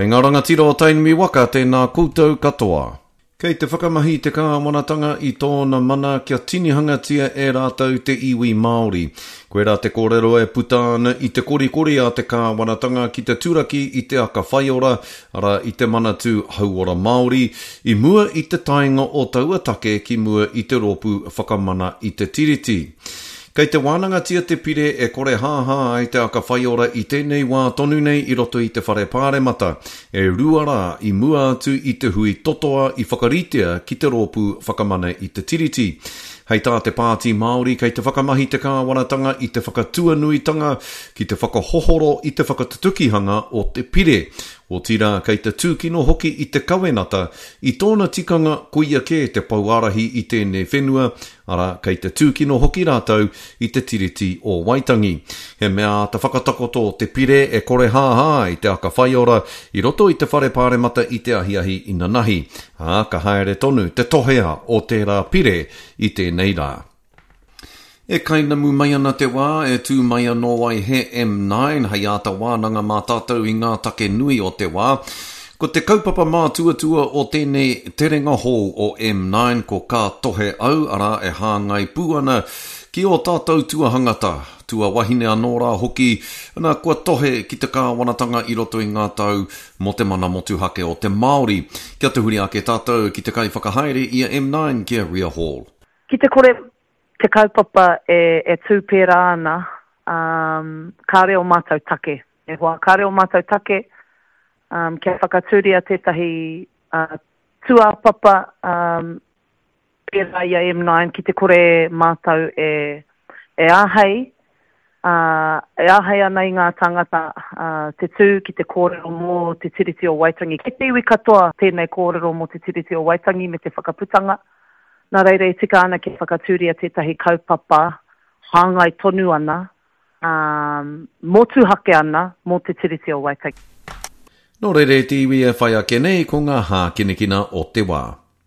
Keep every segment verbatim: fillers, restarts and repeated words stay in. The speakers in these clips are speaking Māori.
Kei ngā rangatira o Tainui Waka, tēnā koutou katoa. Kei te whakamahi te kāwanatanga i tōna mana kia tinihangatia e rātou te iwi Māori. Koe rā te kōrero e putāna i te korikori a te kāwanatanga ki te turaki i te aka whaiora, ara i te manatu hauora Māori, i mua i te tainga o tauatake ki mua i te ropu whakamana i te tiriti. Kei te wānangatia te pire e kore hāhā ai te aka whaiora i tēnei wā tonu nei i roto i te whare pāremata, e ruara i mua atu i te hui totoa i whakaritea ki te rōpu whakamana i te tiriti. Hei tā te pāti Māori, kei te whakamahi te kāwanatanga i te whakatuanuitanga, ki te whakahohoro i te whakatutukihanga o te pire. O tira, kei te tūkino hoki i te kawenata, i tōna tikanga kuia ke te pauarahi i tēnei whenua, ara kei te tūkino hoki rātou i te tiriti o Waitangi. He mea te whakatakoto te pire e kore hāhā i te aka whaiora, i roto i te whare pāremata i te ahiahi i nanahi. Ā, ka haere tonu te tohea o tērā pire i tēnei rā. E kainamu mai ana te wā, e tū mai anō ai he M nine, hei āta wānanga mā tātou i ngā take nui o te wā. Ko te kaupapa mā tuatua o tēnei terenga hou o M nine, ko kā tohe au, ara e hāngai pūana ki o tātou tuahangata. Tua wahine anō rā hoki, ana kua tohe ki te kāwanatanga i roto i ngā tau mo te mana motuhake o te Māori. Kia te huri ake tātou ki te kai whakahaere i a M nine ki a Ria Hall. Ki te kore te kaupapa e, e tūpera ana, um, ka reo mātou take. E hoa, ka reo mātou take, um, kia whakatūria tētahi uh, tuapapa um, pera i a M nine ki te kore mātou e, e āhei, uh, e āhei ana i ngā tangata uh, te tū ki te kōrero mō te tiriti o Waitangi. Ki te iwi katoa tēnei kōrero mō te tiriti o Waitangi me te whakaputanga. Nā reire e tika ana ki whakatūria tētahi kaupapa, hāngai tonu ana, um, motuhake ana, mō te tiriti o Waitangi. Nō reire te iwi e whai ake nei ko ngā hā kinekina o te wā.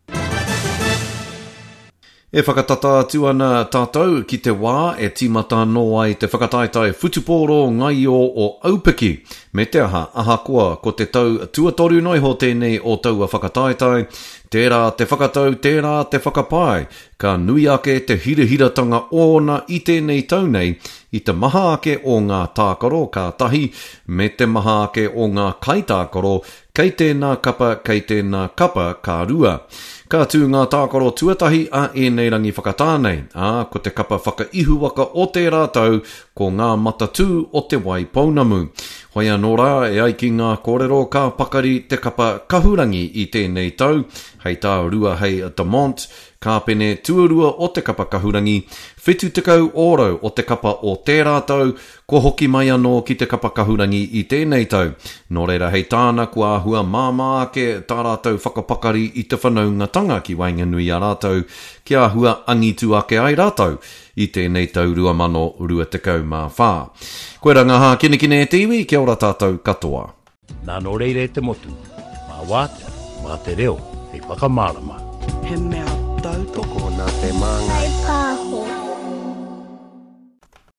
E whakatata atu ana tātou ki te wā e tīmata no ai te whakataitai whutupōro ngai o o aupiki. Me te aha, ahakoa ko te tau tuatoru noi ho tēnei o taua whakataitai, tērā te whakatau, tērā te whakapai, ka nui ake te hirahiratanga ona i tēnei tau nei, i te maha ake o ngā tākaro ka tahi, me te maha ake o ngā kaitākaro, kei tēnā kapa, kei tēnā kapa ka rua. Ka tū ngā tākaro tuatahi a e nei rangi whakatānei, a ko te kapa whakaihuwaka o te rātau, ko ngā matatū o te wai paunamu. Hoi anō rā e ai ki ngā kōrero ka pakari te kapa kahurangi i tēnei tau, hei tā rua hei Damont, ka pene tuarua o te kapa kahurangi, whetu tekau oro o te kapa o tērā tau, ko hoki mai anō ki te kapa kahurangi i tēnei tau. Nō reira hei tāna kua hua māmā ake tā rātau whakapakari i te whanaungatanga ki Wainganui a rātau, kia hua angitu ake ai rātau i tēnei tau rua mano rua tekau mā whā. Koe ranga hā kinekine e tiwi, kia ora tātou katoa. Nā nō reire te motu, mā wātea, mā te reo, hei whakamārama. He mea tau toko nā te māngai.